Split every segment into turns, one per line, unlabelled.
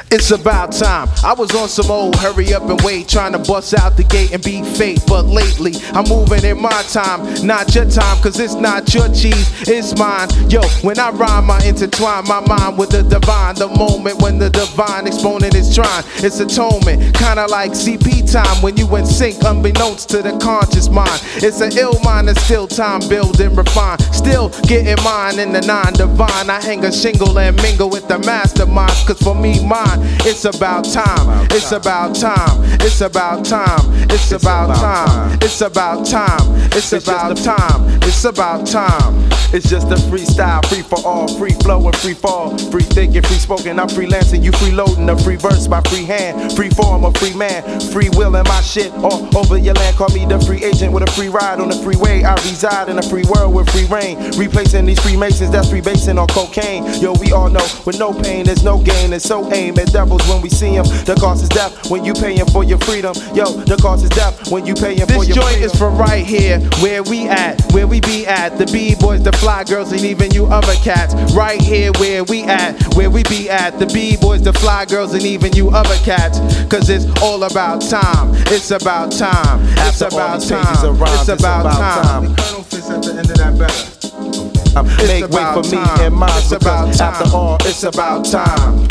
It's about time. I was on some old hurry up and wait, trying to bust out the gate and beat fate. But lately, I'm moving in my time, not your time, cause it's not your cheese, it's mine. Yo, when I rhyme, I intertwine my mind with the divine. The moment when the divine exponent is trying, it's atonement, kinda like CP time when you in sync, unbeknownst to the conscious mind. It's an ill mind and still time build and refine. Still getting mine in the non-divine. I hang a shingle and mingle with the mastermind, cause for me, mine, it's about time. It's about time. It's about time. It's about time. It's about time. It's about time. It's about time.
It's just a freestyle, free for all, free flow and free fall, free thinking, free spoken. I'm freelancing, you freeloading, a free verse by free hand, free form, a free man, free will in my shit all over your land. Call me the free agent with a free ride on the freeway. I reside in a free world with free reign, replacing these Freemasons that's free basing on cocaine. Yo, we all know with no pain there's no gain, and so aim at devils when we see them. The cost is death when you paying for your freedom. Yo, the cost is death when you paying for your freedom.
This joint is for right here, where we at, where we be at. The B-boys, the fly girls, and even you other cats. Right here where we at, where we be at. The B-boys, the fly girls, and even you other cats. Cause it's all about time. It's about time. It's about time. It's about time. The Colonel fits at the end of that better.
Make way for me and mine, because after all, it's about time.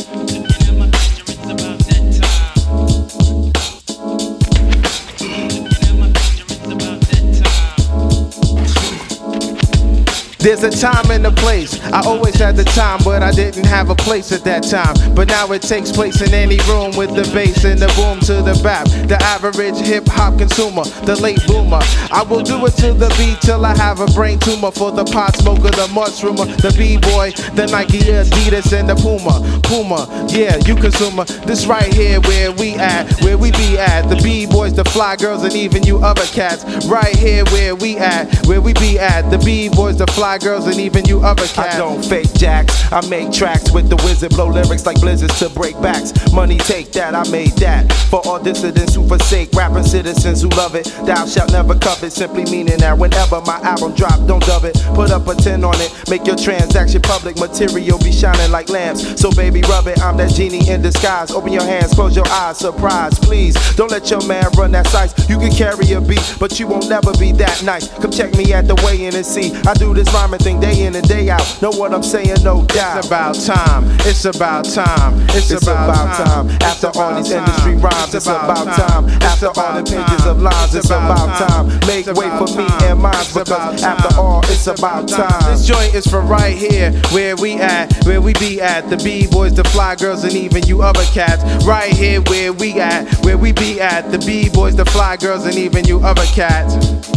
There's a time and a place. I always had the time, but I didn't have a place at that time. But now it takes place in any room with the bass and the boom to the bap. The average hip-hop consumer, the late boomer. I will do it to the beat till I have a brain tumor. For the pot smoker, the mushroomer, the B-boy, the Nike, Adidas, and the Puma. Yeah, you consumer. This right here where we at, where we be at. The B-boys, the fly girls, and even you other cats. Right here where we at, where we be at. The B-boys, the fly girls, and even you other cats.
I don't fake jacks, I make tracks with the wizard, blow lyrics like blizzards to break backs. Money take that, I made that. For all dissidents who forsake rapping citizens who love it. Thou shalt never covet, simply meaning that whenever my album drop, don't dub it. Put up a 10 on it, make your transaction public. Material be shining like lamps, so baby rub it. I'm that genie in disguise. Open your hands, close your eyes, surprise, please. Don't let your man run that size. You can carry a beat, but you won't never be that nice. Come check me at the weigh-in and see. I do this rhyming thing day in and day out. Know what I'm saying? No doubt.
It's about time. It's about time.
It's about time. After all these industry rhymes, it's about time. After all the pages of lines, it's about time. Make way for me and mine, because after all, it's about time.
This joint is for right here, where we at, where we be at. The B-boys, the fly girls, and even you other cats. Right here where we at, where we be at. The B-boys, the fly girls, and even you other cats.